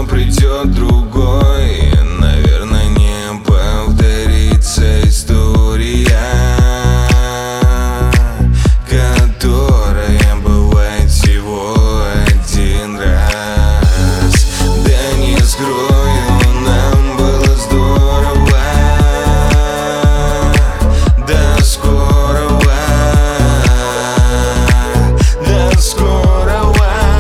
но придет другой. Наверное, не повторится история, которая бывает всего один раз. Да не скрою, нам было здорово до скорого, до скорого.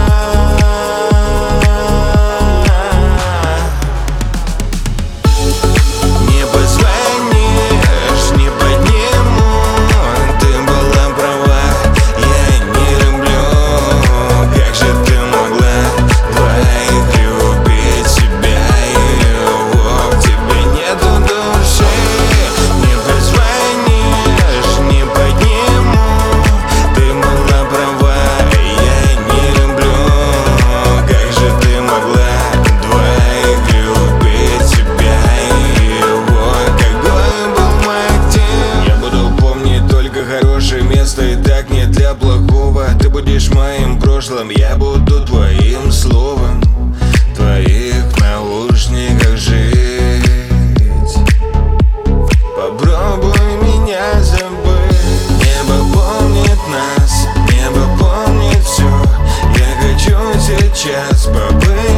Не позвонишь, не подниму, ты была права, я не люблю. Как же ты могла двоих любить, себя и его, в тебе нету души. Не позвонишь, не подниму, ты была права, я не люблю. Как же ты могла двоих любить, себя и его, какой был мотив? Я буду помнить только хорошее место, и так не для плохого. Ты будешь моим прошлым, я буду твоим словом. В твоих наушниках жить. Попробуй меня забыть. Небо помнит нас, небо помнит все. Я хочу сейчас побыть